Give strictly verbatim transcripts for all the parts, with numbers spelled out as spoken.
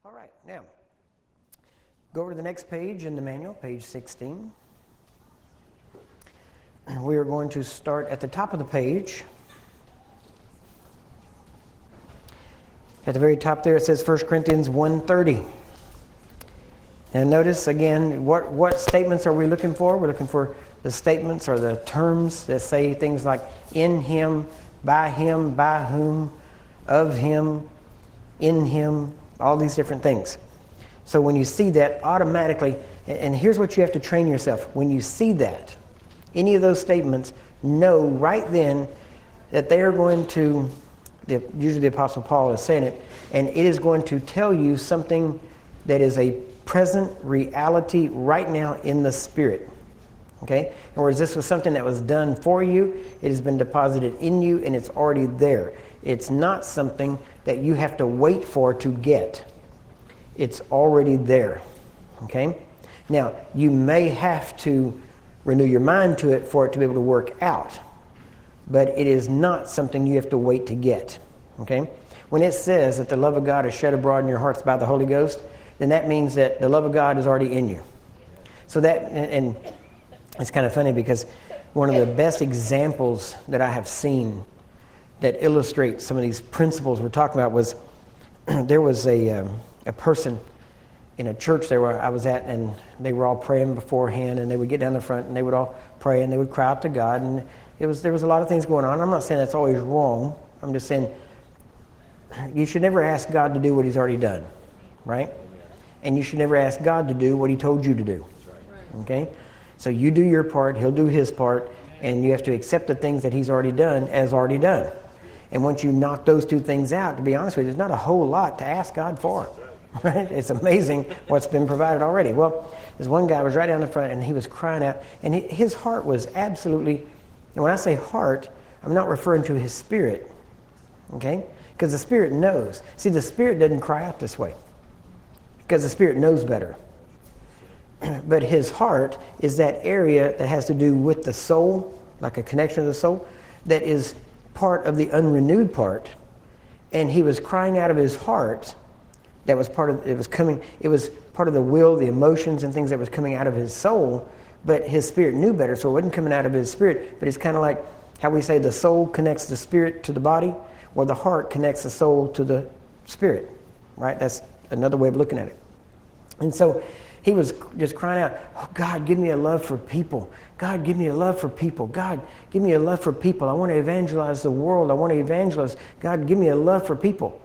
All right, now, go over to the next page in the manual, page sixteen. We are going to start at the top of the page. At the very top there, it says First Corinthians one thirty. And notice, again, what, what statements are we looking for? We're looking for the statements or the terms that say things like in him, by him, by whom, of him, in him, all these different things. So when you see that, automatically, and here's what you have to train yourself. When you see that, any of those statements, know right then that they are going to, usually the Apostle Paul is saying it, and it is going to tell you something that is a present reality right now in the Spirit. Okay? In other words, this was something that was done for you, it has been deposited in you, and it's already there. It's not something that you have to wait for to get. It's already there. Okay? Now, you may have to renew your mind to it for it to be able to work out. But it is not something you have to wait to get. Okay? When it says that the love of God is shed abroad in your hearts by the Holy Ghost, then that means that the love of God is already in you. So that, and, and it's kind of funny because one of the best examples that I have seen that illustrates some of these principles we're talking about was there was a, um, a person in a church there where I was at, and they were all praying beforehand, and they would get down the front and they would all pray and they would cry out to God, and it was there was a lot of things going on. I'm not saying that's always wrong. I'm just saying you should never ask God to do what he's already done, right? And you should never ask God to do what he told you to do. Okay? So you do your part, he'll do his part, and you have to accept the things that he's already done as already done. And once you knock those two things out, to be honest with you, there's not a whole lot to ask God for. Right? It's amazing what's been provided already. Well, this one guy was right down the front, and he was crying out, and he, his heart was absolutely, and when I say heart, I'm not referring to his spirit, okay? Because the spirit knows. See, the spirit doesn't cry out this way, because the spirit knows better. But his heart is that area that has to do with the soul, like a connection of the soul, that is part of the unrenewed part, and he was crying out of his heart. That was part of, it was coming, it was part of the will, the emotions and things that was coming out of his soul, but his spirit knew better, so it wasn't coming out of his spirit, but it's kind of like how we say the soul connects the spirit to the body, or the heart connects the soul to the spirit, right? That's another way of looking at it. And so he was just crying out, oh, God, give me a love for people. God, give me a love for people. God, give me a love for people. I want to evangelize the world. I want to evangelize. God, give me a love for people.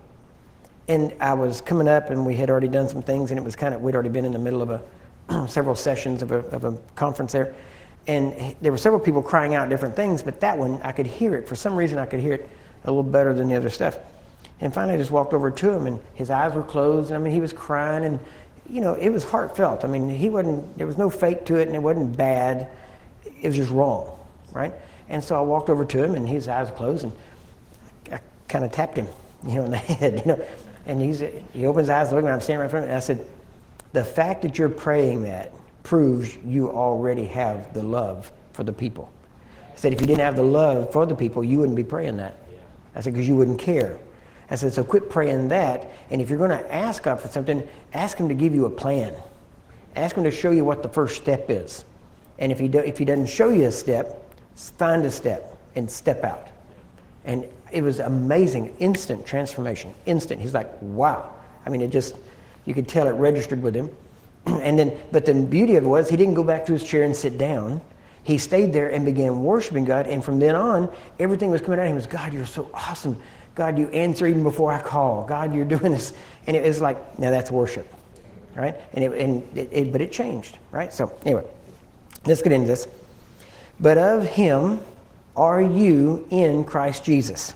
And I was coming up, and we had already done some things, and it was kind of, we'd already been in the middle of a several sessions of a, of a conference there. And there were several people crying out different things, but that one, I could hear it. For some reason, I could hear it a little better than the other stuff. And finally, I just walked over to him, and his eyes were closed. And I mean, he was crying, and, you know, it was heartfelt. I mean, he wasn't, there was no fake to it, and it wasn't bad. It was just wrong, right? And so I walked over to him, and his eyes were closed, and I kind of tapped him, you know, in the head, you know. And he's, he opens his eyes, looking at me, I'm standing right in front of him, and I said, the fact that you're praying that proves you already have the love for the people. I said, if you didn't have the love for the people, you wouldn't be praying that. I said, because you wouldn't care. I said, so quit praying that, and if you're going to ask God for something, ask him to give you a plan. Ask him to show you what the first step is. And if he, do, if he doesn't show you a step, find a step and step out. And it was amazing, instant transformation, instant. He's like, wow. I mean, it just, you could tell it registered with him. And then, but the beauty of it was, he didn't go back to his chair and sit down. He stayed there and began worshiping God. And from then on, everything was coming out. He was, God, you're so awesome. God, you answer even before I call. God, you're doing this. And it was like, now that's worship, right? And it, and it, it but it changed, right? So anyway, let's get into this. But of him are you in Christ Jesus,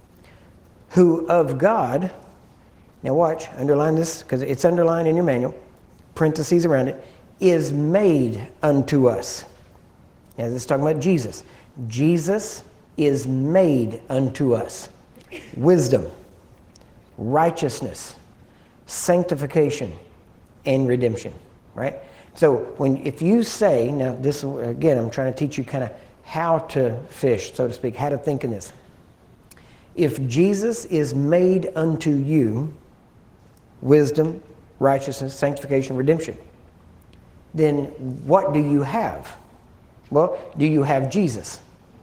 who of God, now watch, underline this, because it's underlined in your manual, parentheses around it, is made unto us. Now this is talking about Jesus. Jesus is made unto us. Wisdom, righteousness, sanctification, and redemption, right? So when if you say, now this, again, I'm trying to teach you kind of how to fish, so to speak, how to think in this. If Jesus is made unto you wisdom, righteousness, sanctification, redemption. Then what do you have? Well, do you have Jesus?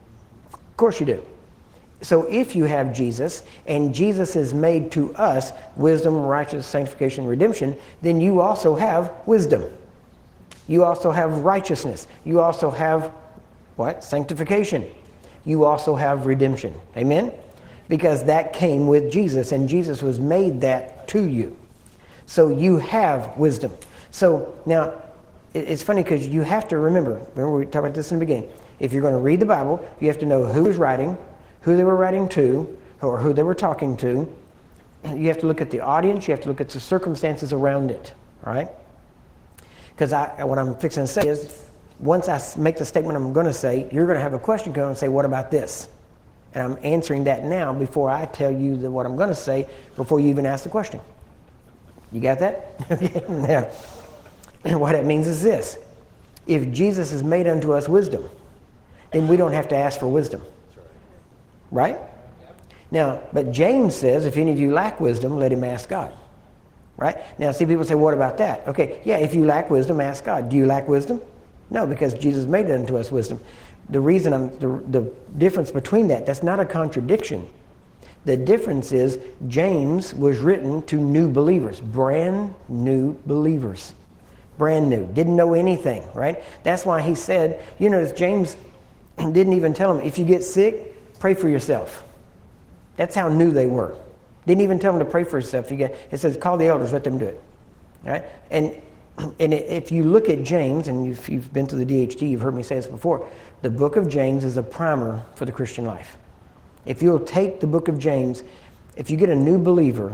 Of course you do. So if you have Jesus, and Jesus is made to us wisdom, righteousness, sanctification, redemption, then you also have wisdom. You also have righteousness. You also have what? Sanctification. You also have redemption. Amen? Because that came with Jesus, and Jesus was made that to you. So you have wisdom. So now, it's funny because you have to remember, remember we talked about this in the beginning, if you're going to read the Bible, you have to know who is writing, who they were writing to, or who they were talking to. You have to look at the audience, you have to look at the circumstances around it, all right? Because I, what I'm fixing to say is, once I make the statement I'm going to say, you're going to have a question come and say, what about this? And I'm answering that now before I tell you the, what I'm going to say, before you even ask the question. You got that? Now, what that means is this. If Jesus has made unto us wisdom, then we don't have to ask for wisdom. Right? Now, but James says, if any of you lack wisdom, let him ask God. Right? Now, see, people say, what about that? Okay, yeah, if you lack wisdom, ask God. Do you lack wisdom? No, because Jesus made it unto us wisdom. The reason I'm, the, the difference between that, that's not a contradiction. The difference is James was written to new believers, brand new believers. Brand new, didn't know anything, right? That's why he said, you know, James didn't even tell them, if you get sick, pray for yourself. That's how new they were. Didn't even tell them to pray for yourself. You get, it says, call the elders, let them do it. Right? And and if you look at James, and if you've been to the D H D, you've heard me say this before, the book of James is a primer for the Christian life. If you'll take the book of James, if you get a new believer,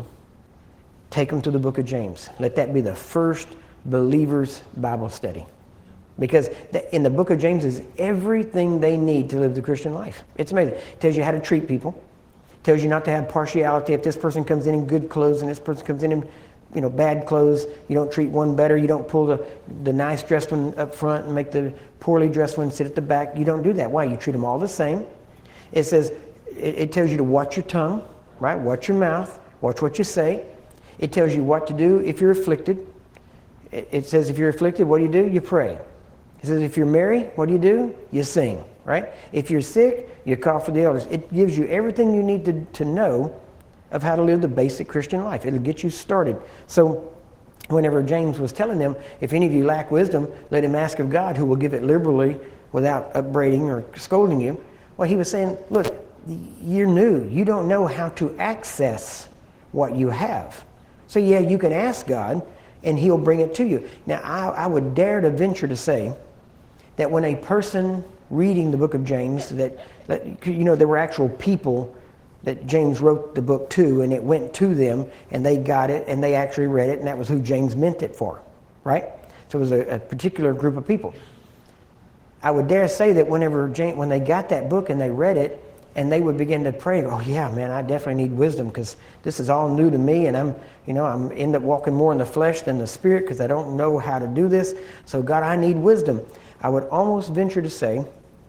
take them to the book of James. Let that be the first believer's Bible study. Because in the book of James is everything they need to live the Christian life. It's amazing. It tells you how to treat people. It tells you not to have partiality. If this person comes in in good clothes and this person comes in in you know, bad clothes, you don't treat one better. You don't pull the, the nice dressed one up front and make the poorly dressed one sit at the back. You don't do that. Why? You treat them all the same. It says, it, it tells you to watch your tongue, right? Watch your mouth. Watch what you say. It tells you what to do if you're afflicted. It, it says if you're afflicted, what do you do? You pray. It says if you're married, what do you do? You sing, right? If you're sick, you call for the elders. It gives you everything you need to, to know of how to live the basic Christian life. It'll get you started. So whenever James was telling them, if any of you lack wisdom, let him ask of God, who will give it liberally without upbraiding or scolding you. Well, he was saying, look, you're new. You don't know how to access what you have. So yeah, you can ask God and he'll bring it to you. Now, I, I would dare to venture to say that when a person reading the book of James, that, that you know, there were actual people that James wrote the book to, and it went to them, and they got it, and they actually read it, and that was who James meant it for, right? So it was a, a particular group of people. I would dare say that whenever James, when they got that book and they read it, and they would begin to pray, oh yeah, man, I definitely need wisdom because this is all new to me, and I'm, you know, I'm end up walking more in the flesh than the spirit because I don't know how to do this. So God, I need wisdom. I would almost venture to say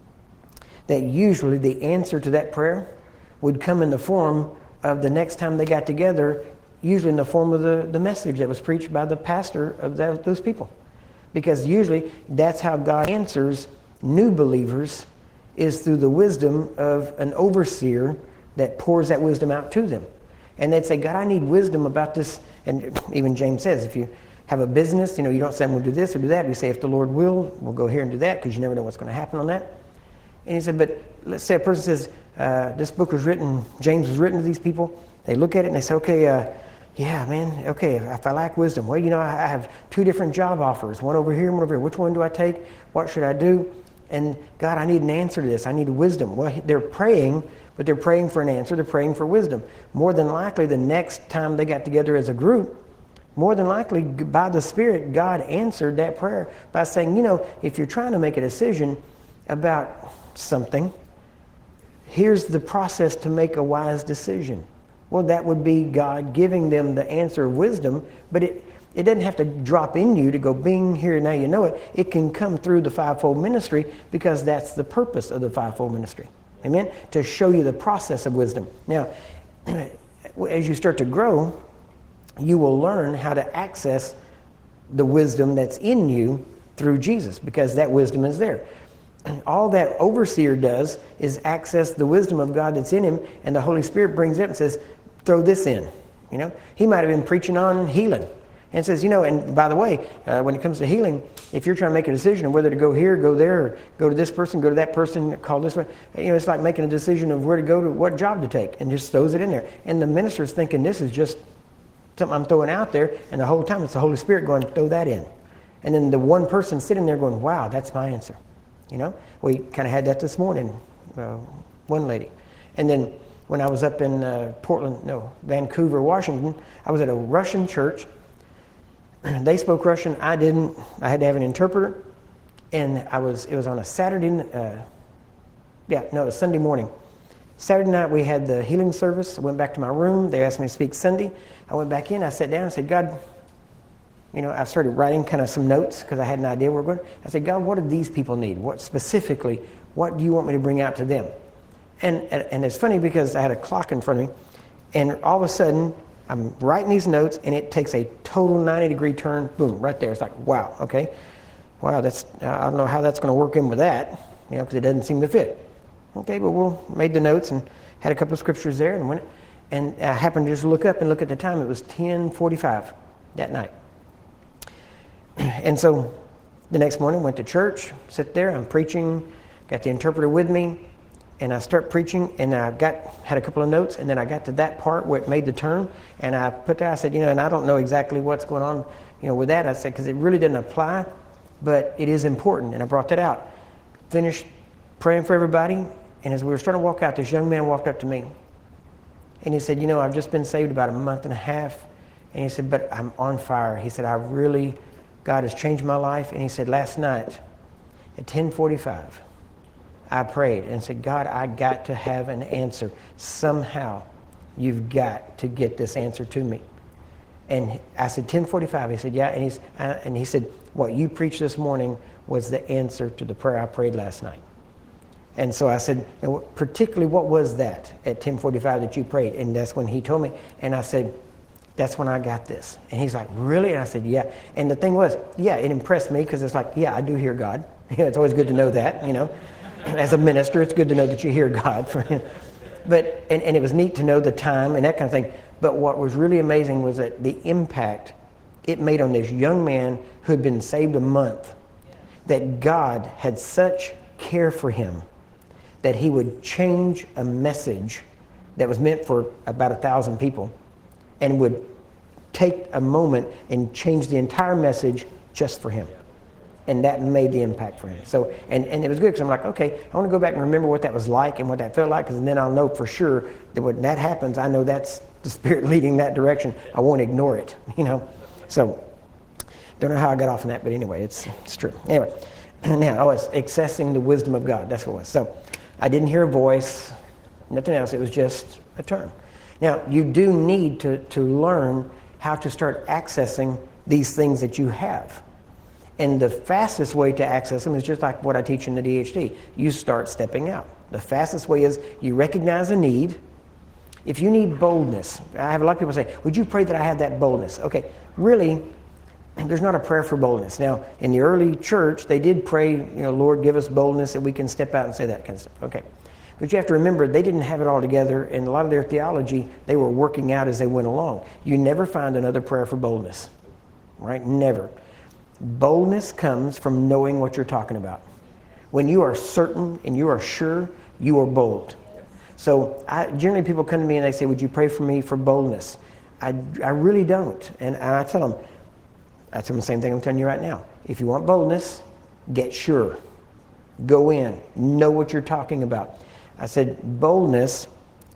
that usually the answer to that prayer would come in the form of the next time they got together, usually in the form of the, the message that was preached by the pastor of that, those people. Because usually that's how God answers new believers, is through the wisdom of an overseer that pours that wisdom out to them. And they'd say, God, I need wisdom about this. And even James says, if you have a business, you know, you don't say, I'm going to do this or do that. You say, if the Lord will, we'll go here and do that, because you never know what's going to happen on that. And he said, but let's say a person says, uh, this book was written, James was written to these people. They look at it and they say, okay, uh, yeah, man, okay, if I lack wisdom, well, you know, I have two different job offers, one over here and one over here. Which one do I take? What should I do? And God, I need an answer to this. I need wisdom. Well, they're praying, but they're praying for an answer. They're praying for wisdom. More than likely, the next time they got together as a group, more than likely, by the Spirit, God answered that prayer by saying, you know, if you're trying to make a decision about something, here's the process to make a wise decision. Well, that would be God giving them the answer of wisdom, but it, it doesn't have to drop in you to go bing, here, now you know it. It can come through the fivefold ministry, because that's the purpose of the fivefold ministry. Amen? To show you the process of wisdom. Now, as you start to grow, you will learn how to access the wisdom that's in you through Jesus, because that wisdom is there. And all that overseer does is access the wisdom of God that's in him, and the Holy Spirit brings it up and says, throw this in. You know, he might have been preaching on healing and says, you know, and by the way, uh, when it comes to healing, if you're trying to make a decision of whether to go here, go there, or go to this person, go to that person, call this one, you know, it's like making a decision of where to go to, what job to take, and just throws it in there. And the minister's thinking this is just something I'm throwing out there, and the whole time it's the Holy Spirit going, throw that in. And then the one person sitting there going, wow, that's my answer. You know, we kind of had that this morning, uh, one lady. And then when I was up in uh, Portland, no, Vancouver, Washington, I was at a Russian church. They spoke Russian. I didn't. I had to have an interpreter. And I was. It was on a Saturday. Uh, yeah, no, it was Sunday morning. Saturday night we had the healing service. I went back to my room. They asked me to speak Sunday. I went back in. I sat down and said, God, you know, I started writing kind of some notes because I had an idea where we're going. I said, God, what do these people need? What specifically? What do you want me to bring out to them? And and it's funny because I had a clock in front of me, and all of a sudden I'm writing these notes, and it takes a total ninety degree turn. Boom, right there. It's like, wow, okay, wow. That's I don't know how that's going to work in with that, you know, because it doesn't seem to fit. Okay, but we'll made the notes and had a couple of scriptures there, and went. And I happened to just look up and look at the time. It was ten forty-five that night. And so the next morning, went to church, sit there, I'm preaching, got the interpreter with me, and I start preaching, and I got had a couple of notes, and then I got to that part where it made the turn, and I put there, I said, you know, and I don't know exactly what's going on, you know, with that. I said, because it really didn't apply, but it is important, and I brought that out. Finished praying for everybody, and as we were starting to walk out, this young man walked up to me, and he said, you know, I've just been saved about a month and a half, and he said, but I'm on fire. He said, I really, God has changed my life, and he said, last night at ten forty-five, I prayed and said, God, I got to have an answer. Somehow, you've got to get this answer to me. And I said, ten forty-five. He said, yeah. And, he's, uh, and he said, what you preached this morning was the answer to the prayer I prayed last night. And so I said, particularly what was that at ten forty-five that you prayed? And that's when he told me. And I said, that's when I got this. And he's like, really? And I said, yeah. And the thing was, yeah, it impressed me because it's like, yeah, I do hear God. It's always good to know that, you know. As a minister, it's good to know that you hear God. But and, and it was neat to know the time and that kind of thing. But what was really amazing was that the impact it made on this young man who had been saved a month, that God had such care for him that he would change a message that was meant for about a thousand people and would take a moment and change the entire message just for him. And that made the impact for him. So, and, and it was good because I'm like, okay, I want to go back and remember what that was like and what that felt like, because then I'll know for sure that when that happens, I know that's the Spirit leading that direction. I won't ignore it, you know. So, don't know how I got off on that, but anyway, it's it's true. Anyway, now I was accessing the wisdom of God. That's what it was. So, I didn't hear a voice, nothing else. It was just a term. Now, you do need to to learn how to start accessing these things that you have. And the fastest way to access them is just like what I teach in the D H D. You start stepping out. The fastest way is you recognize a need. If you need boldness, I have a lot of people say, would you pray that I have that boldness? Okay, really, there's not a prayer for boldness. Now, in the early church, they did pray, you know, Lord, give us boldness that we can step out and say that kind of stuff. Okay. But you have to remember, they didn't have it all together, and a lot of their theology, they were working out as they went along. You never find another prayer for boldness, right? Never. Boldness comes from knowing what you're talking about. When you are certain and you are sure, you are bold. So I, generally people come to me and they say, would you pray for me for boldness? I, I really don't. And I tell them, I tell them the same thing I'm telling you right now. If you want boldness, get sure. Go in. Know what you're talking about. I said, boldness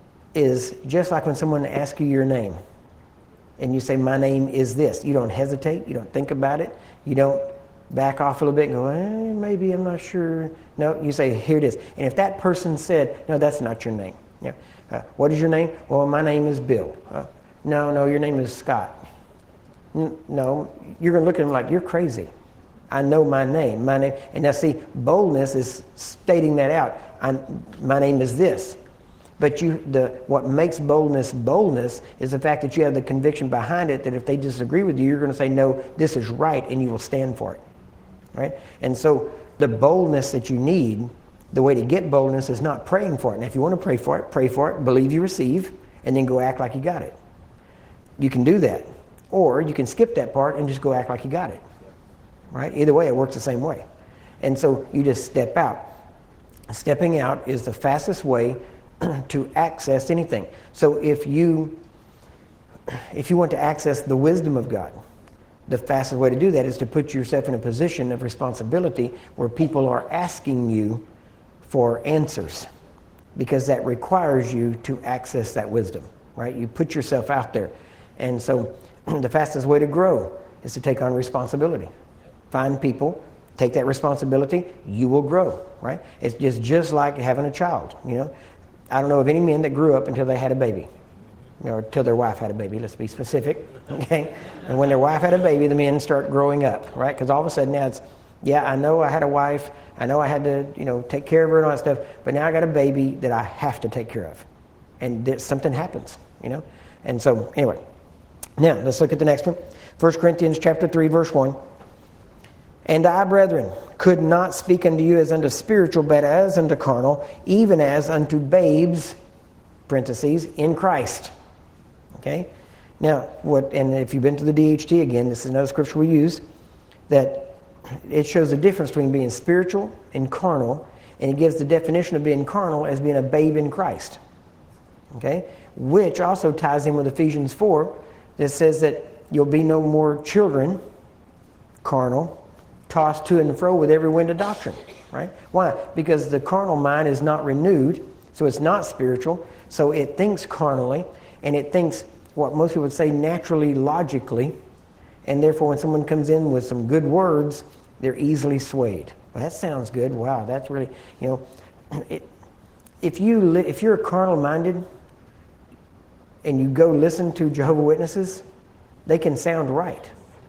is just like when someone asks you your name. And you say, my name is this. You don't hesitate. You don't think about it. You don't back off a little bit and go, eh, maybe I'm not sure. No, you say, here it is. And if that person said, no, that's not your name. Yeah. Uh, what is your name? Well, my name is Bill. Uh, no, no, your name is Scott. N- no, you're going to look at them like, you're crazy. I know my name. My name. And now see, boldness is stating that out. I'm, my name is this. But you, the what makes boldness boldness is the fact that you have the conviction behind it that if they disagree with you, you're going to say, no, this is right, and you will stand for it, right? And so the boldness that you need, the way to get boldness is not praying for it. And if you want to pray for it, pray for it, believe you receive, and then go act like you got it. You can do that. Or you can skip that part and just go act like you got it, right? Either way, it works the same way. And so you just step out. Stepping out is the fastest way to access anything. So if you if you want to access the wisdom of God, the fastest way to do that is to put yourself in a position of responsibility where people are asking you for answers, because that requires you to access that wisdom, right? You put yourself out there. And so the fastest way to grow is to take on responsibility. Find people, take that responsibility, you will grow, right? It's just, just like having a child, you know. I don't know of any men that grew up until they had a baby, you know, or until their wife had a baby, let's be specific, okay? And when their wife had a baby, the men start growing up, right? Because all of a sudden now it's, yeah, I know I had a wife, I know I had to, you know, take care of her and all that stuff, but now I got a baby that I have to take care of. And th- something happens, you know? And so, anyway, now let's look at the next one. First Corinthians chapter three, verse one. And I, brethren, could not speak unto you as unto spiritual, but as unto carnal, even as unto babes, parentheses, in Christ. Okay? Now, what, and if you've been to the D H T again, this is another scripture we use, that it shows the difference between being spiritual and carnal, and it gives the definition of being carnal as being a babe in Christ. Okay? Which also ties in with Ephesians four, that says that you'll be no more children, carnal, tossed to and fro with every wind of doctrine, right? Why? Because the carnal mind is not renewed, so it's not spiritual, so it thinks carnally, and it thinks what most people would say naturally, logically, and therefore when someone comes in with some good words, they're easily swayed. Well, that sounds good. Wow, that's really, you know, it, if you li- if you're carnal-minded and you go listen to Jehovah's Witnesses, they can sound right.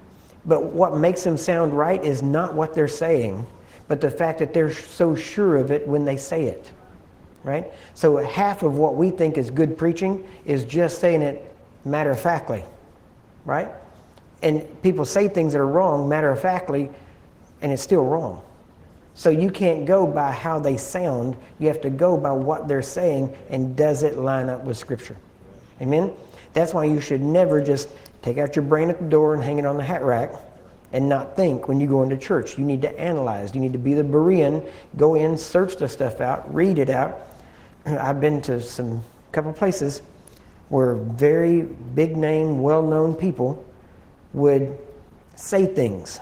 But what makes them sound right is not what they're saying, but the fact that they're so sure of it when they say it, right? So half of what we think is good preaching is just saying it matter-of-factly, right? And people say things that are wrong matter-of-factly, and it's still wrong. So you can't go by how they sound. You have to go by what they're saying, and does it line up with Scripture? Amen? That's why you should never just take out your brain at the door and hang it on the hat rack and not think when you go into church. You need to analyze. You need to be the Berean. Go in, search the stuff out, read it out. I've been to some couple places where very big name, well-known people would say things.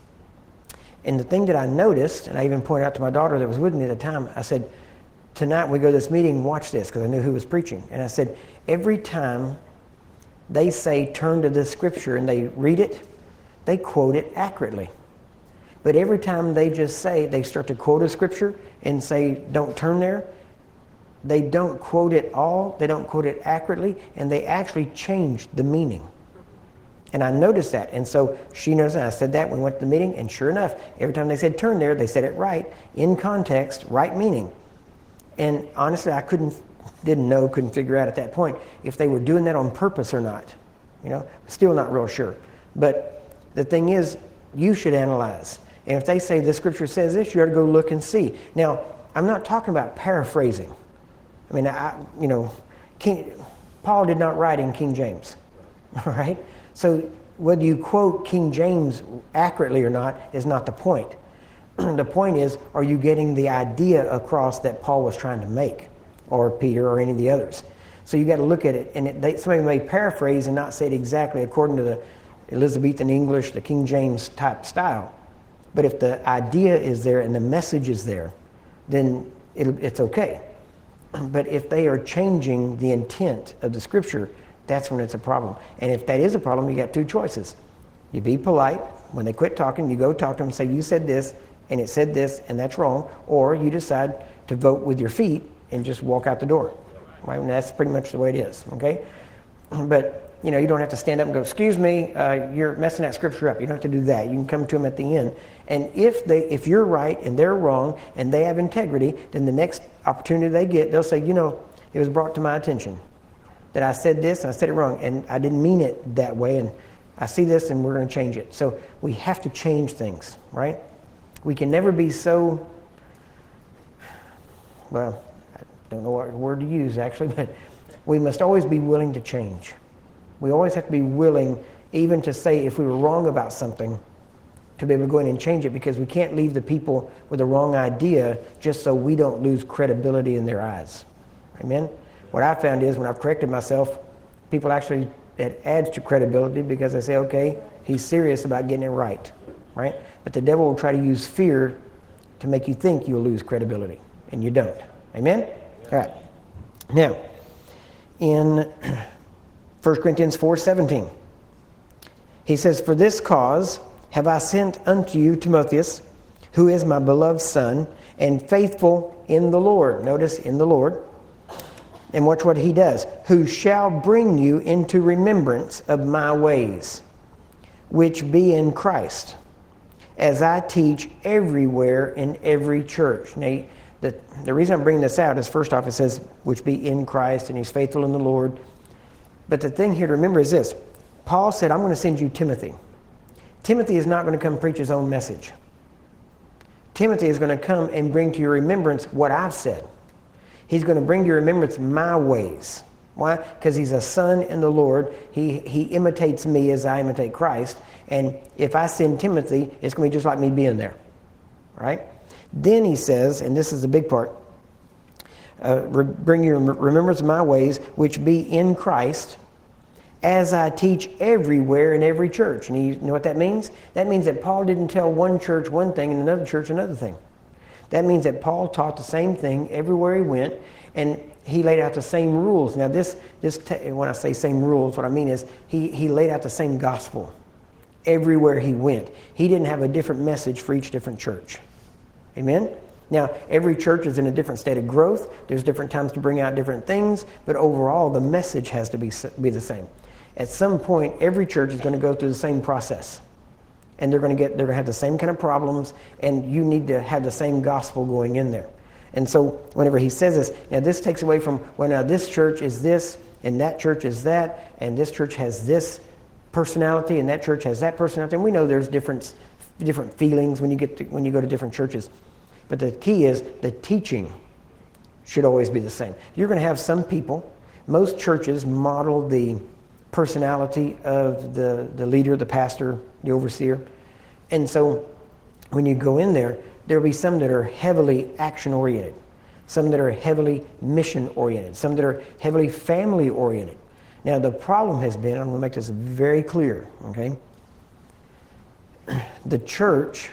And the thing that I noticed, and I even pointed out to my daughter that was with me at the time, I said, tonight we go to this meeting, watch this, because I knew who was preaching. And I said, every time they say turn to this scripture and they read it, they quote it accurately. But every time they just say, they start to quote a scripture and say don't turn there, they don't quote it all, they don't quote it accurately, and they actually change the meaning. And I noticed that. And so she knows that. I said that when we went to the meeting, and sure enough, every time they said turn there, they said it right, in context, right meaning. And honestly, I couldn't didn't know, couldn't figure out at that point if they were doing that on purpose or not. You know, still not real sure. But the thing is, you should analyze. And if they say the scripture says this, you ought to go look and see. Now, I'm not talking about paraphrasing. I mean, I, you know, King, Paul did not write in King James, all right? So whether you quote King James accurately or not is not the point. The point is, are you getting the idea across that Paul was trying to make? Or Peter, or any of the others. So you got to look at it, and it, they, somebody may paraphrase and not say it exactly according to the Elizabethan English, the King James type style. But if the idea is there and the message is there, then it, it's okay. But if they are changing the intent of the scripture, that's when it's a problem. And if that is a problem, you got two choices. You be polite. When they quit talking, you go talk to them and say, you said this, and it said this, and that's wrong. Or you decide to vote with your feet and just walk out the door. Right? And that's pretty much the way it is, okay? But, you know, you don't have to stand up and go, excuse me, uh, you're messing that scripture up. You don't have to do that. You can come to them at the end. And if they, if you're right and they're wrong and they have integrity, then the next opportunity they get, they'll say, you know, it was brought to my attention that I said this and I said it wrong, and I didn't mean it that way, and I see this and we're going to change it. So we have to change things, right? We can never be so, well, I don't know what word to use actually, but we must always be willing to change. We always have to be willing even to say if we were wrong about something, to be able to go in and change it, because we can't leave the people with the wrong idea just so we don't lose credibility in their eyes. Amen? What I found is when I've corrected myself, people actually, it adds to credibility because they say, okay, he's serious about getting it right, right? But the devil will try to use fear to make you think you'll lose credibility, and you don't. Amen? All right. Now, in First Corinthians four seventeen, he says, for this cause have I sent unto you Timotheus, who is my beloved son, and faithful in the Lord. Notice, in the Lord. And watch what he does. Who shall bring you into remembrance of my ways, which be in Christ, as I teach everywhere in every church. Now, the, the reason I'm bringing this out is, first off, it says, which be in Christ, and he's faithful in the Lord. But the thing here to remember is this. Paul said, I'm going to send you Timothy. Timothy is not going to come preach his own message. Timothy is going to come and bring to your remembrance what I've said. He's going to bring to your remembrance my ways. Why? Because he's a son in the Lord. He, he imitates me as I imitate Christ. And if I send Timothy, it's going to be just like me being there. Right? Then he says, and this is the big part, uh, bring your remembrance of my ways, which be in Christ, as I teach everywhere in every church. And you know what that means? That means that Paul didn't tell one church one thing and another church another thing. That means that Paul taught the same thing everywhere he went, and he laid out the same rules. Now this, this te- when I say same rules, what I mean is he, he laid out the same gospel everywhere he went. He didn't have a different message for each different church. Amen? Now, every church is in a different state of growth. There's different times to bring out different things, but overall the message has to be, be the same. At some point, every church is going to go through the same process. And they're going to get, they're going to have the same kind of problems, and you need to have the same gospel going in there. And so whenever he says this, now this takes away from, well, now this church is this, and that church is that, and this church has this personality, and that church has that personality. And we know there's different, different feelings when you get to, when you go to different churches. But the key is the teaching should always be the same. You're going to have some people, most churches model the personality of the, the leader, the pastor, the overseer. And so when you go in there, there'll be some that are heavily action-oriented, some that are heavily mission-oriented, some that are heavily family-oriented. Now the problem has been, I'm going to make this very clear, okay? The church,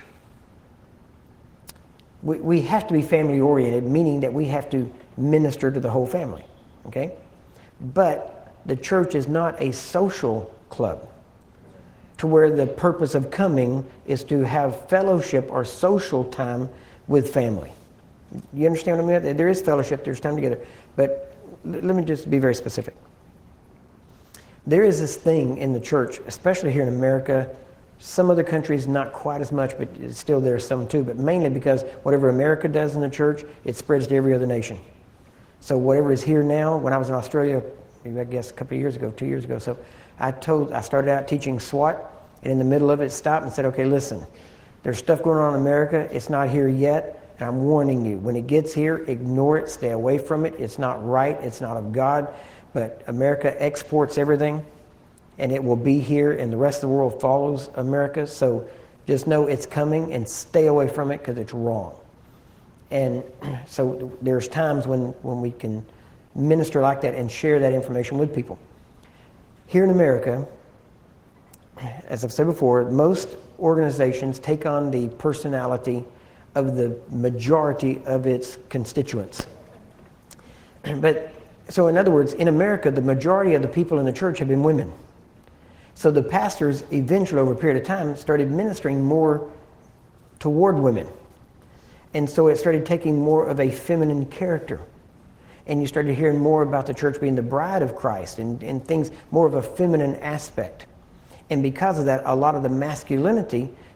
we, we have to be family-oriented, meaning that we have to minister to the whole family, okay? But the church is not a social club to where the purpose of coming is to have fellowship or social time with family. You understand what I mean? There is fellowship, there's time together. But let me just be very specific. There is this thing in the church, especially here in America, some other countries not quite as much, but it's still there some too, but mainly because whatever America does in the church, it spreads to every other nation. So whatever is here now, when I was in Australia, I guess a couple of years ago, two years ago, so I told, I started out teaching SWAT, and in the middle of it stopped and said, okay, listen, there's stuff going on in America, it's not here yet, and I'm warning you, when it gets here, ignore it, stay away from it, it's not right, it's not of God, but America exports everything, and it will be here, and the rest of the world follows America, so just know it's coming, and stay away from it, because it's wrong. And so there's times when, when we can minister like that and share that information with people. Here in America, as I've said before, most organizations take on the personality of the majority of its constituents. But, so in other words, in America, the majority of the people in the church have been women. So the pastors eventually, over a period of time, started ministering more toward women. And so it started taking more of a feminine character. And you started hearing more about the church being the bride of Christ and, and things, more of a feminine aspect. And because of that, a lot of the masculinity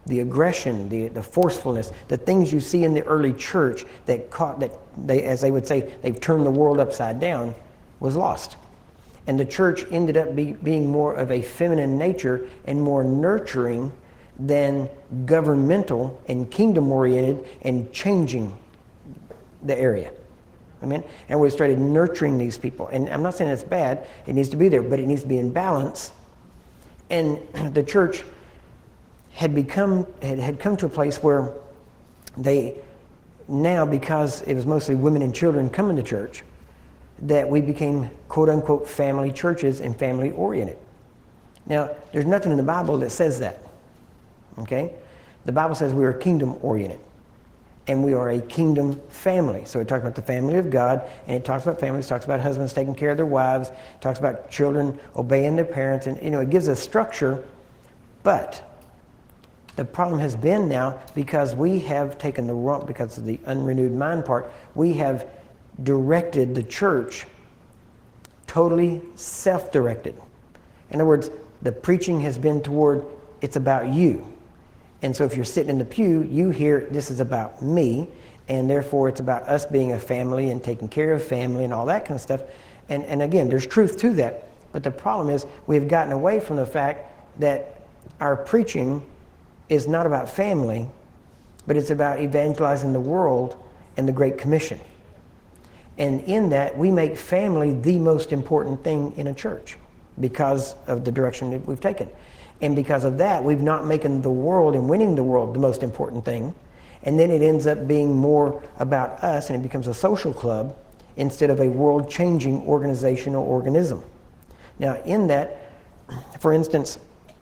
the aggression, the, the forcefulness, the things you see in the early church that caught, that they, as they would say, they've turned the world upside down, was lost. And the church ended up be, being more of a feminine nature and more nurturing than governmental and kingdom-oriented and changing the area. Amen? And we started nurturing these people. And I'm not saying it's bad. It needs to be there, but it needs to be in balance. And the church had become had, had come to a place where they now, because it was mostly women and children coming to church, that we became quote-unquote family churches and family-oriented. Now, there's nothing in the Bible that says that. Okay? The Bible says we are kingdom-oriented. And we are a kingdom family. So it talks about the family of God, and it talks about families, it talks about husbands taking care of their wives, it talks about children obeying their parents, and you know, it gives a structure. But the problem has been now, because we have taken the wrong, because of the unrenewed mind part, we have directed the church totally self-directed. In other words, the preaching has been toward, it's about you. And so if you're sitting in the pew, you hear this is about me, and therefore it's about us being a family and taking care of family and all that kind of stuff. And, and again, there's truth to that. But the problem is we've gotten away from the fact that our preaching is not about family, but it's about evangelizing the world and the Great Commission. And in that, we make family the most important thing in a church because of the direction that we've taken. And because of that, we've not making the world and winning the world the most important thing. And then it ends up being more about us, and it becomes a social club instead of a world-changing organization or organism. Now, in that, for instance,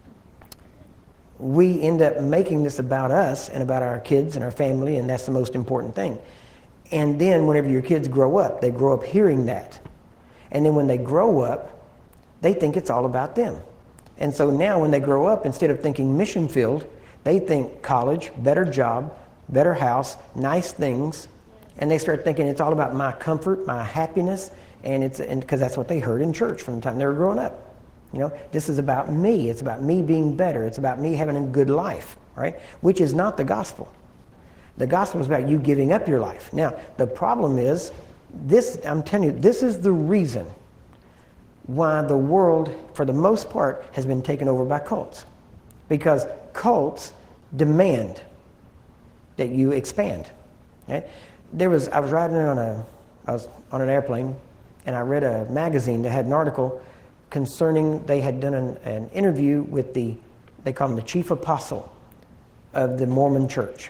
we end up making this about us and about our kids and our family, and that's the most important thing. And then whenever your kids grow up, they grow up hearing that. And then when they grow up, they think it's all about them. And so now when they grow up, instead of thinking mission field, they think college, better job, better house, nice things. And they start thinking it's all about my comfort, my happiness, and it's and because that's what they heard in church from the time they were growing up. You know, this is about me. It's about me being better. It's about me having a good life, right? Which is not the gospel. The gospel is about you giving up your life. Now, the problem is, this, I'm telling you, this is the reason why the world, for the most part, has been taken over by cults. Because cults demand that you expand. Okay? There was, I was riding on a, I was on an airplane, and I read a magazine that had an article concerning, they had done an, an interview with the, they call him the chief apostle of the Mormon church.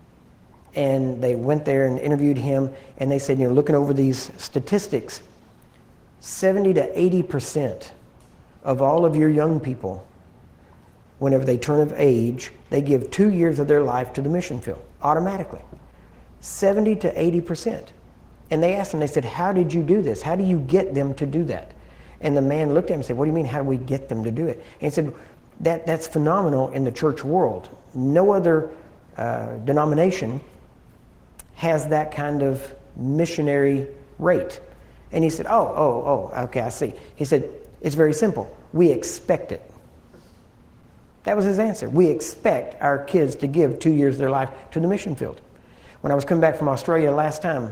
And they went there and interviewed him, and they said, you know, looking over these statistics, seventy to eighty percent of all of your young people, whenever they turn of age, they give two years of their life to the mission field, automatically. seventy to eighty percent. And they asked him, they said, how did you do this? How do you get them to do that? And the man looked at him and said, what do you mean, how do we get them to do it? And he said, that, that's phenomenal in the church world. No other uh, denomination has that kind of missionary rate. And he said, oh, oh, oh, okay, I see. He said, it's very simple. We expect it. That was his answer. We expect our kids to give two years of their life to the mission field. When I was coming back from Australia last time,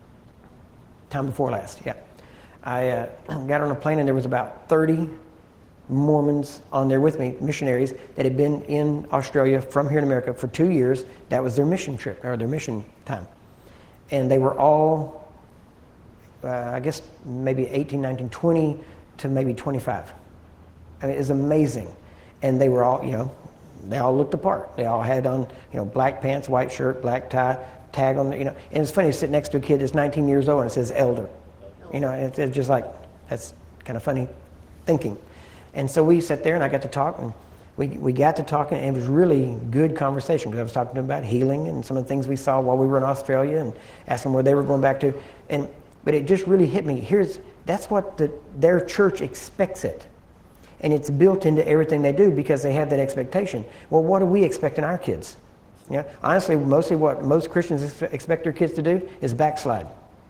time before last, yeah, I uh, got on a plane, and there was about thirty Mormons on there with me, missionaries that had been in Australia from here in America for two years. That was their mission trip, or their mission time. And they were all, uh, I guess, maybe eighteen, nineteen, twenty to maybe twenty-five. I mean, it was amazing. And they were all, you know, they all looked the part. They all had on, you know, black pants, white shirt, black tie, tag on the, you know. And it's funny to sit next to a kid that's nineteen years old and it says elder. You know, it's, it's just like, that's kind of funny thinking. And so we sat there, and I got to talk, and we we got to talking, and it was really good conversation, because I was talking to them about healing and some of the things we saw while we were in Australia, and asked them where they were going back to. And but it just really hit me. Here's that's what the, their church expects it. And it's built into everything they do because they have that expectation. Well, what do we expect in our kids? Yeah, honestly, mostly what most Christians expect their kids to do is backslide.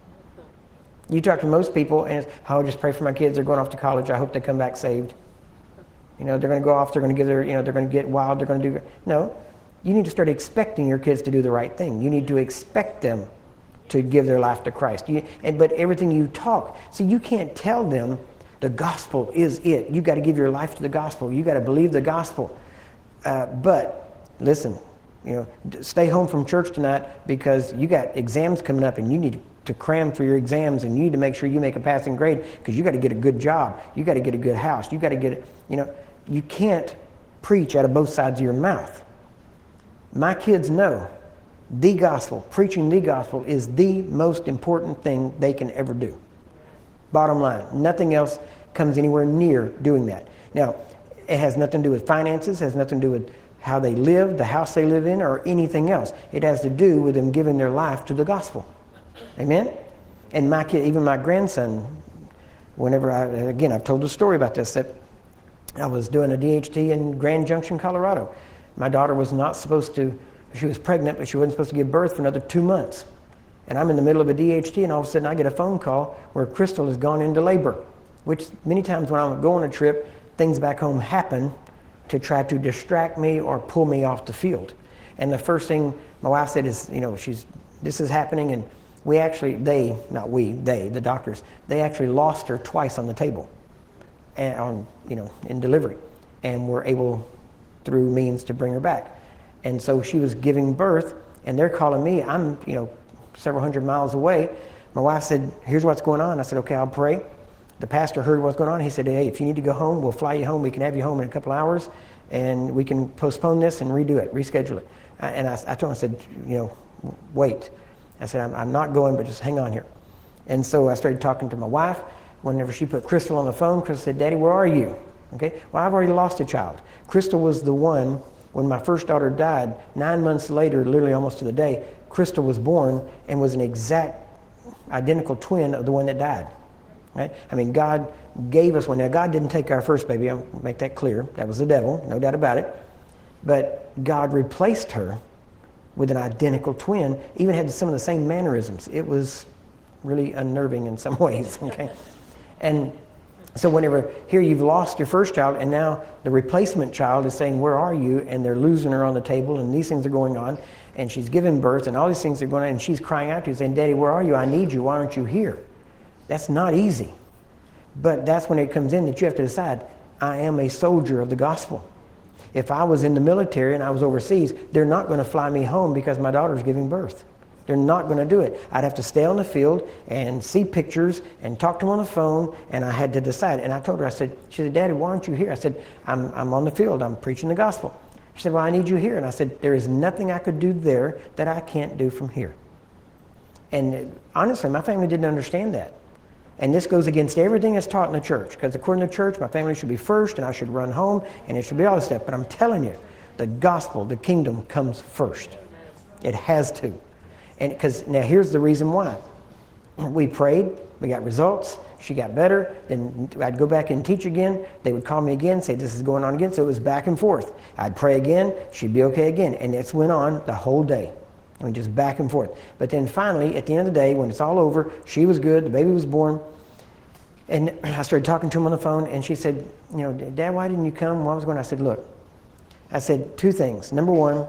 You talk to most people, and it's, oh, just pray for my kids. They're going off to college. I hope they come back saved. You know, they're going to go off. They're going to give their, you know, they're going to get wild. They're going to do. No, You need to start expecting your kids to do the right thing. You need to expect them to give their life to Christ. You, and, but everything you talk, see, you can't tell them the gospel is it. You got to give your life to the gospel. You got to believe the gospel. Uh, but listen, you know, stay home from church tonight because you got exams coming up and you need to cram for your exams and you need to make sure you make a passing grade because you got to get a good job. You got to get a good house. You got to get, you know, you can't preach out of both sides of your mouth. My kids know the gospel, preaching the gospel is the most important thing they can ever do. Bottom line, nothing else comes anywhere near doing that. Now, it has nothing to do with finances, it has nothing to do with how they live, the house they live in, or anything else. It has to do with them giving their life to the gospel. Amen? And my kid, even my grandson, whenever I, again, I've told the story about this, that I was doing a D H T in Grand Junction, Colorado. My daughter was not supposed to, she was pregnant, but she wasn't supposed to give birth for another two months. And I'm in the middle of a D H T, and all of a sudden I get a phone call where Crystal has gone into labor, which many times when I'm going on a trip, things back home happen to try to distract me or pull me off the field. And the first thing my wife said is, you know, she's, this is happening, and we actually, they, not we, they, the doctors, they actually lost her twice on the table, and on, you know, in delivery, and were able, through means, to bring her back. And so she was giving birth, and they're calling me. I'm, you know, several hundred miles away. My wife said, here's what's going on. I said, okay, I'll pray. The pastor heard what's going on. He said, hey, if you need to go home, we'll fly you home. We can have you home in a couple hours, and we can postpone this and redo it, reschedule it. And I, I told him, I said, you know, wait. I said, I'm, I'm not going, but just hang on here. And so I started talking to my wife. Whenever she put Crystal on the phone, Crystal said, Daddy, where are you? Okay, well, I've already lost a child. Crystal was the one, when my first daughter died, nine months later, literally almost to the day, Crystal was born and was an exact identical twin of the one that died. Right? I mean, God gave us one. Now, God didn't take our first baby. I'll make that clear. That was the devil, no doubt about it. But God replaced her with an identical twin, even had some of the same mannerisms. It was really unnerving in some ways, okay? And so whenever here you've lost your first child, and now the replacement child is saying, where are you? And they're losing her on the table, and these things are going on, and she's giving birth, and all these things are going on, and she's crying out to you, saying, Daddy, where are you? I need you. Why aren't you here? That's not easy. But that's when it comes in that you have to decide, I am a soldier of the gospel. If I was in the military and I was overseas, they're not going to fly me home because my daughter's giving birth. They're not going to do it. I'd have to stay on the field and see pictures and talk to them on the phone, and I had to decide. And I told her, I said, she said, Daddy, why aren't you here? I said, I'm, I'm on the field. I'm preaching the gospel. She said, well, I need you here. And I said, there is nothing I could do there that I can't do from here. And honestly, my family didn't understand that. And this goes against everything that's taught in the church, because according to the church, my family should be first, and I should run home, and it should be all this stuff. But I'm telling you, the gospel, the kingdom comes first. It has to. And because now here's the reason why. We prayed, we got results, she got better, then I'd go back and teach again. They would call me again, say this is going on again. So it was back and forth. I'd pray again, she'd be okay again. And this went on the whole day. I mean, just back and forth. But then finally, at the end of the day, when it's all over, she was good, the baby was born. And I started talking to him on the phone, and she said, you know, Dad, why didn't you come? What was going on? I said, look, I said two things. Number one,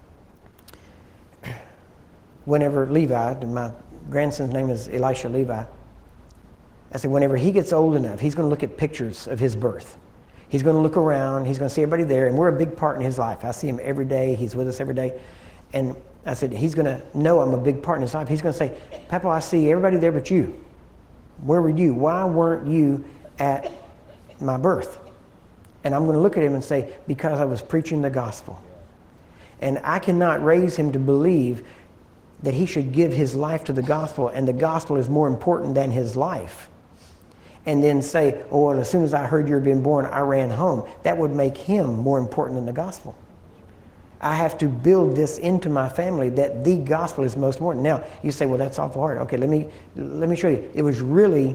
whenever Levi, my grandson's name is Elisha Levi, I said, whenever he gets old enough, he's going to look at pictures of his birth. He's going to look around, he's going to see everybody there, and we're a big part in his life. I see him every day, he's with us every day. And I said, he's going to know I'm a big part in his life. He's going to say, Papa, I see everybody there but you. Where were you? Why weren't you at my birth? And I'm going to look at him and say, because I was preaching the gospel. And I cannot raise him to believe that he should give his life to the gospel, and the gospel is more important than his life. And then say, oh, well, as soon as I heard you were being born, I ran home. That would make him more important than the gospel. I have to build this into my family that the gospel is most important. Now, you say, well, that's awful hard. Okay, let me, let me show you. It was really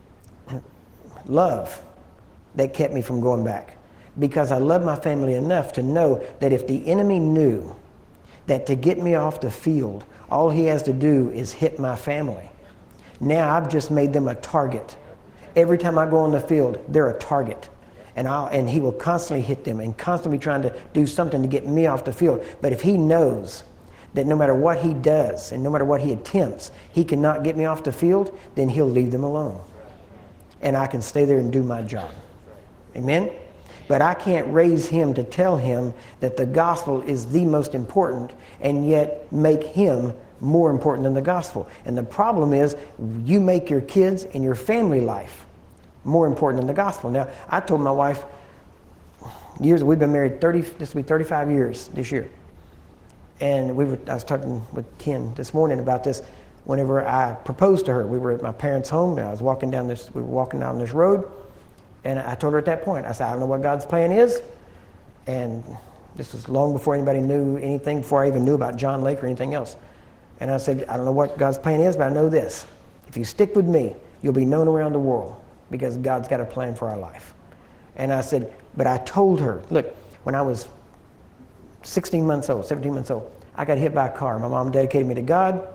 love that kept me from going back, because I love my family enough to know that if the enemy knew that to get me off the field, all he has to do is hit my family. Now I've just made them a target. Every time I go on the field, they're a target. And, I'll, and he will constantly hit them and constantly trying to do something to get me off the field. But if he knows that no matter what he does and no matter what he attempts, he cannot get me off the field, then he'll leave them alone. And I can stay there and do my job. Amen? But I can't raise him to tell him that the gospel is the most important and yet make him more important than the gospel. And the problem is you make your kids and your family life more important than the gospel. Now, I told my wife, years we've been married thirty, this will be thirty-five years this year. And we were, I was talking with Ken this morning about this. Whenever I proposed to her, we were at my parents' home, and I was walking down this, we were walking down this road, and I told her at that point, I said, I don't know what God's plan is, and this was long before anybody knew anything, before I even knew about John Lake or anything else. And I said, I don't know what God's plan is, but I know this. If you stick with me, you'll be known around the world because God's got a plan for our life. And I said, but I told her, look, when I was sixteen months old, seventeen months old, I got hit by a car. My mom dedicated me to God,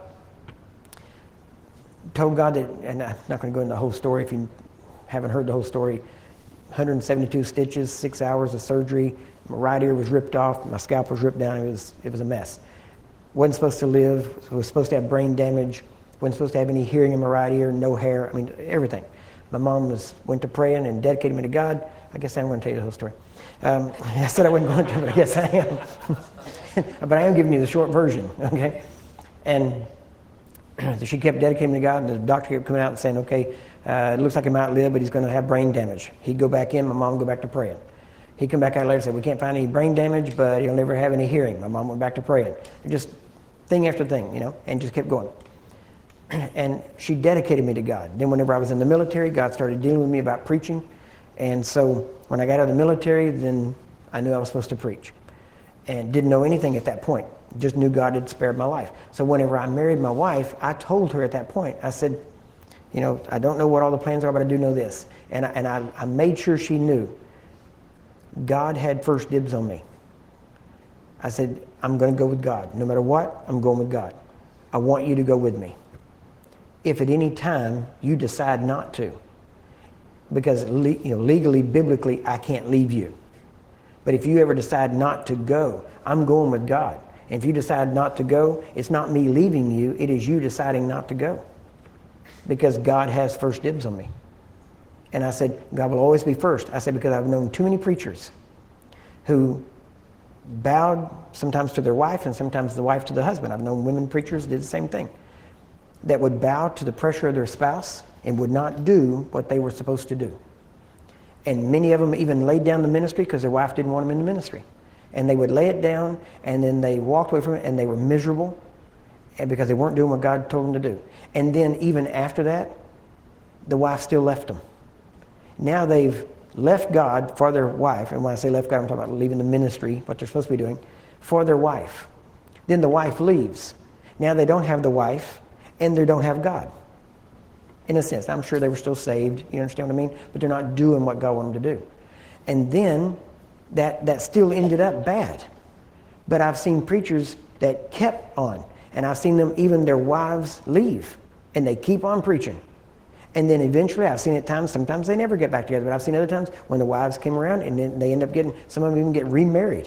told God that, and I'm not going to go into the whole story if you haven't heard the whole story, one hundred seventy-two stitches, six hours of surgery, my right ear was ripped off, my scalp was ripped down, it was, it was a mess. Wasn't supposed to live, was supposed to have brain damage, wasn't supposed to have any hearing in my right ear, no hair, I mean, everything. My mom was went to praying and dedicated me to God. I guess I'm going to tell you the whole story. Um, I said I wasn't going to, but I guess I am. But I am giving you the short version, okay? And she kept dedicating me to God, and the doctor kept coming out and saying, okay, uh, it looks like he might live, but he's going to have brain damage. He'd go back in, my mom would go back to praying. He'd come back out later and say, we can't find any brain damage, but he'll never have any hearing. My mom went back to praying. Just thing after thing, you know, and just kept going. And she dedicated me to God. Then whenever I was in the military, God started dealing with me about preaching. And so when I got out of the military, then I knew I was supposed to preach. And didn't know anything at that point. Just knew God had spared my life. So whenever I married my wife, I told her at that point, I said, you know, I don't know what all the plans are, but I do know this. And I, and I, I made sure she knew God had first dibs on me. I said, I'm going to go with God. No matter what, I'm going with God. I want you to go with me. If at any time you decide not to, because le- you know, legally, biblically, I can't leave you. But if you ever decide not to go, I'm going with God. And if you decide not to go, it's not me leaving you, it is you deciding not to go. Because God has first dibs on me. And I said, God will always be first. I said, because I've known too many preachers who bowed sometimes to their wife and sometimes the wife to the husband. I've known women preachers did the same thing. That would bow to the pressure of their spouse and would not do what they were supposed to do. And many of them even laid down the ministry because their wife didn't want them in the ministry. And they would lay it down, and then they walked away from it, and they were miserable and because they weren't doing what God told them to do. And then even after that, the wife still left them. Now they've left God for their wife, and when I say left God, I'm talking about leaving the ministry, what they're supposed to be doing, for their wife. Then the wife leaves. Now they don't have the wife, and they don't have God. In a sense, I'm sure they were still saved, you understand what I mean? But they're not doing what God wanted them to do. And then that, that still ended up bad. But I've seen preachers that kept on, and I've seen them, even their wives leave, and they keep on preaching. And then eventually, I've seen at times, sometimes they never get back together, but I've seen other times when the wives came around, and then they end up getting, some of them even get remarried.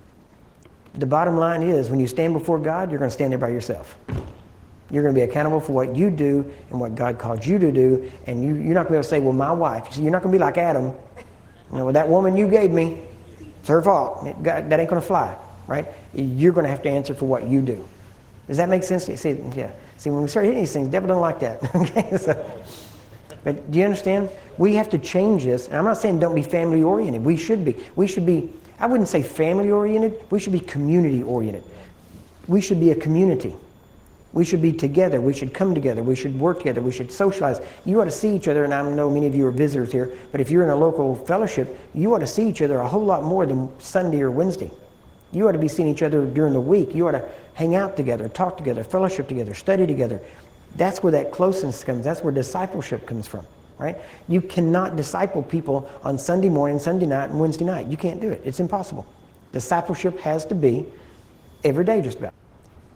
The bottom line is, when you stand before God, you're going to stand there by yourself. You're going to be accountable for what you do and what God called you to do. And you, you're not going to be able to say, well, my wife. You're not going to be like Adam. You know, well, that woman you gave me, it's her fault. It, God, that ain't going to fly, right? You're going to have to answer for what you do. Does that make sense? See, yeah. See, when we start hitting these things, the devil don't like that. Okay. So, but do you understand? We have to change this. And I'm not saying don't be family oriented. We should be. We should be, I wouldn't say family oriented. We should be community oriented. We should be a community. We should be together. We should come together. We should work together. We should socialize. You ought to see each other, and I know many of you are visitors here, but if you're in a local fellowship, you ought to see each other a whole lot more than Sunday or Wednesday. You ought to be seeing each other during the week. You ought to hang out together, talk together, fellowship together, study together. That's where that closeness comes. That's where discipleship comes from, right? You cannot disciple people on Sunday morning, Sunday night, and Wednesday night. You can't do it. It's impossible. Discipleship has to be every day just about.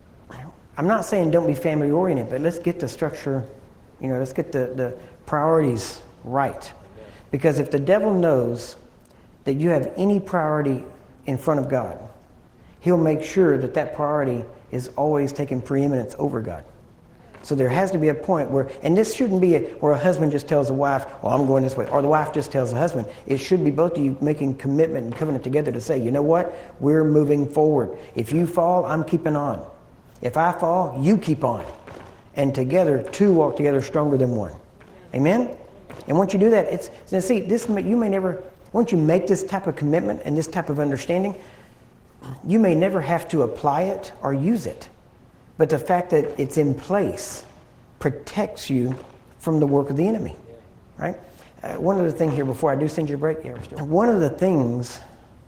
I'm not saying don't be family oriented, but let's get the structure, you know, let's get the, the priorities right. Because if the devil knows that you have any priority in front of God, He'll make sure that that priority is always taking preeminence over God. So there has to be a point where, and this shouldn't be a, where a husband just tells the wife, well, I'm going this way, or the wife just tells the husband. It should be both of you making commitment and covenant together to say, you know what, we're moving forward. If you fall, I'm keeping on. If I fall, you keep on. And together, two walk together stronger than one. Amen? And once you do that, it's, now see, this, you may never, once you make this type of commitment and this type of understanding, you may never have to apply it or use it. But the fact that it's in place protects you from the work of the enemy, right? Uh, one other thing here before I do send you a break. Yeah, we're still. One of the things,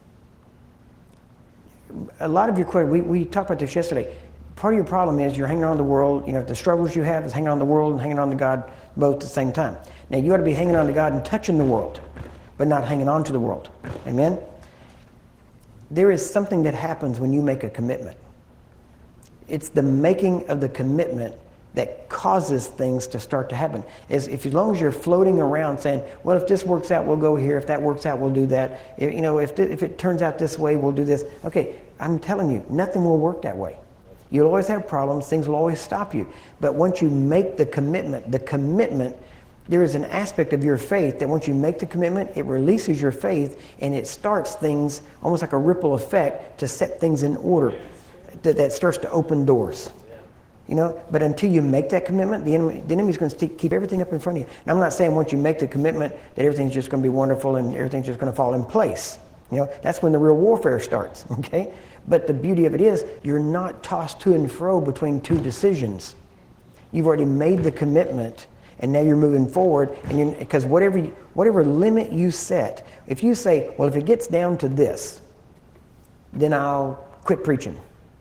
a lot of your questions, we, we talked about this yesterday. Part of your problem is you're hanging on to the world. You know, the struggles you have is hanging on to the world and hanging on to God both at the same time. Now, you ought to be hanging on to God and touching the world, but not hanging on to the world. Amen? There is something that happens when you make a commitment. It's the making of the commitment that causes things to start to happen. Is if as long as you're floating around saying, well, if this works out, we'll go here. If that works out, we'll do that. If, you know, if, th- if it turns out this way, we'll do this. Okay, I'm telling you, nothing will work that way. You'll always have problems. Things will always stop you. But once you make the commitment, the commitment, there is an aspect of your faith that once you make the commitment, it releases your faith and it starts things almost like a ripple effect to set things in order. That, that starts to open doors, you know. But until you make that commitment, the enemy, the enemy's going to keep everything up in front of you. And I'm not saying once you make the commitment that everything's just going to be wonderful and everything's just going to fall in place. You know, that's when the real warfare starts. Okay. But the beauty of it is, you're not tossed to and fro between two decisions. You've already made the commitment, and now you're moving forward. And you, because whatever whatever limit you set, if you say, well, if it gets down to this, then I'll quit preaching.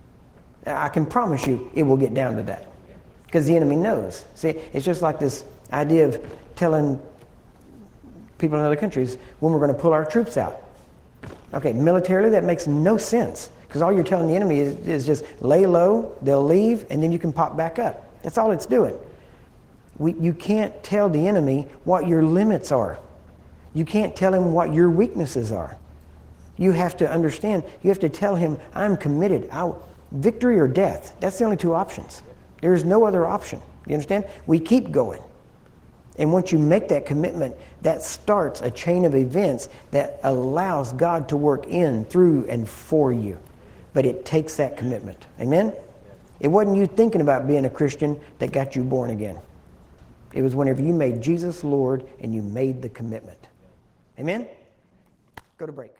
I can promise you it will get down to that, because the enemy knows. See, it's just like this idea of telling people in other countries when we're going to pull our troops out. Okay, militarily that makes no sense, because all you're telling the enemy is, is just lay low, they'll leave, and then you can pop back up. That's all it's doing. We, you can't tell the enemy what your limits are. You can't tell him what your weaknesses are. You have to understand, you have to tell him, I'm committed. I, Victory or death. That's the only two options. There is no other option. You understand? We keep going. And once you make that commitment, that starts a chain of events that allows God to work in, through, and for you. But it takes that commitment. Amen? It wasn't you thinking about being a Christian that got you born again. It was whenever you made Jesus Lord and you made the commitment. Amen? Go to break.